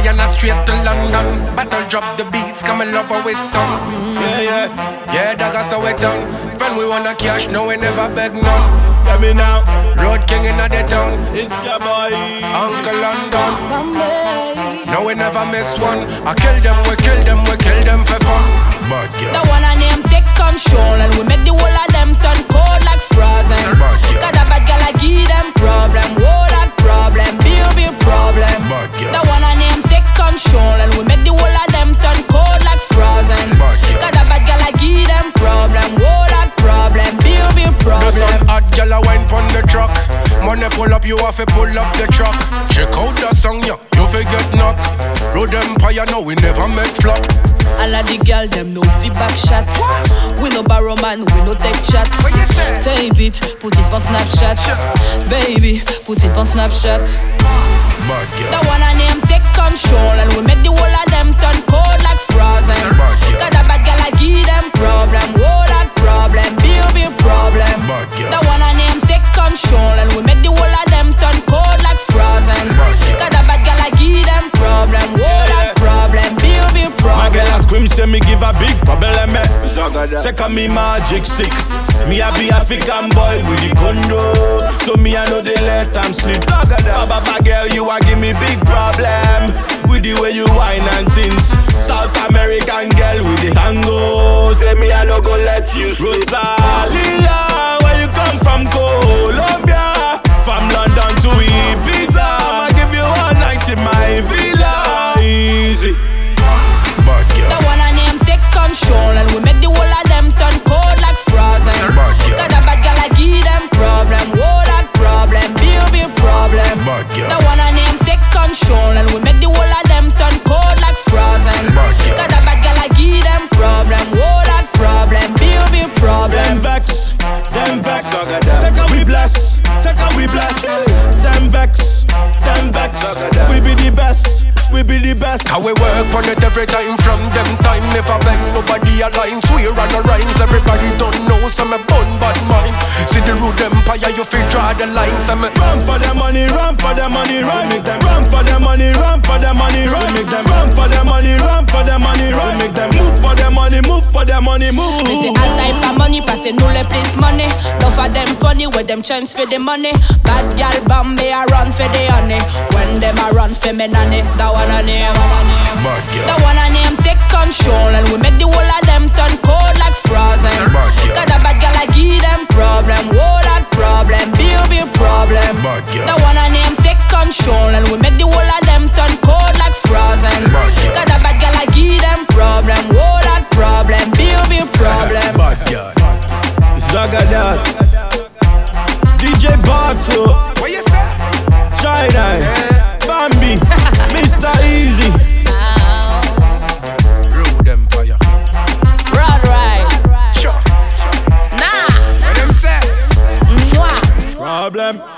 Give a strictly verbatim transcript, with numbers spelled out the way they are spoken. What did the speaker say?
and I straight to London. Battle drop the beats, come and love her with some. Mm. Yeah, yeah. Yeah, dagger so we done. Spend we wanna cash, no we never beg none. Get me now. Road king in the town. It's your boy Uncle London. Bombay. No we never miss one. I kill them, we kill them, we kill them for fun. Bad girl. The one I name take control, and we make the whole of them turn cold like frozen. Bad girl. Cause a bad girl I give them problem, whole that problem, big big problem. Bad girl. The one I name take control, and we make the whole of them turn cold like frozen. Bad girl. Cause a bad girl I give them problem, whole that problem, big big problem. The sun hot girl I wine pon the truck. Money pull up, you have to pull up the truck. Check out the song, yeah, you forget knock. Road Empire, no, we never make flop. All of the girl, them no feedback shot. We no borrow man, we no take chat. Tape it, put it on Snapchat. Baby, put it on Snapchat. Bad girl. The one I name take control, and we make the whole of them turn cold like frozen. Bad girl. Cause a bad girl I give them problem, whole that problem, big big problem. Bad girl. The one I name take control, and we make the whole of them turn cold like frozen. Bad girl. Cause a bad girl I give them problem, whole that problem, big big problem. My girl a scream, say me give a big problem, eh. Second me magic stick. Me a be African boy with the condo, so me I know they let them sleep. Baba, baba girl, you a give me big problem with the way you whine and things. South American girl with the tango, say me I no go let you sleep. Rosalia, where you come from, Colombia? From London to Ibiza, I'ma give you all night in my villa. Easy. Bad girl. The one I name take control, and we make the whole of them turn cold like frozen. Bad girl. Cause a bad girl I give them problem, whole that problem, big big problem. Bad girl. The one I name take control, and we make the whole of them turn cold like frozen. Bad girl. Cause a bad girl I give them problem, whole that problem, big big Them problem. vex, them vex. Second we bless, second we bless. Them vex, them vex. We be the best, we be the best. How we work on it every time from them time. Never bang nobody align. Swear on the rhymes, everybody don't know. Some me bun bad mind. See the road empire, you feel draw the lines. Some me Run for the money, run for the money, run. Make them run for the money, run for the money, run. Make them run for the money, run for the money, run. Make them move for the money, move for the money, move. Me say all type of money, pass it no le place money. Enough of them funny, with them chance for the money. Bad gal Bombay a run for the honey. When them a run for me nanny, that one a name. bad girl. The one I name take control, and we make the whole of them turn cold like frozen. Bad girl. Cause a bad girl I give them problem, whole that problem, big big problem. Bad girl. The one I name take control, and we make the whole of them turn cold like frozen. Bad girl. Cause a bad girl I give them problem, whole that problem, big big problem. Bad girl. Zagadat, D J Barto, What you say? China, Bambi, Mister Easy. Road Empire. Run right. Sure. Nah. What them say? Mwah. Problem.